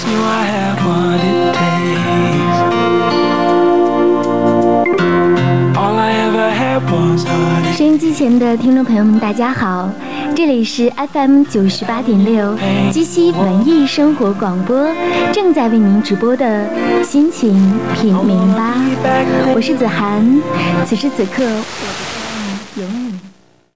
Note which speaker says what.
Speaker 1: knew I had what it takes. All I ever had was heartache.
Speaker 2: 收音机前的听众朋友们，大家好，这里是 FM 98.6鸡西文艺生活广播，正在为您直播的心情品茗吧，我是子涵，此时此刻。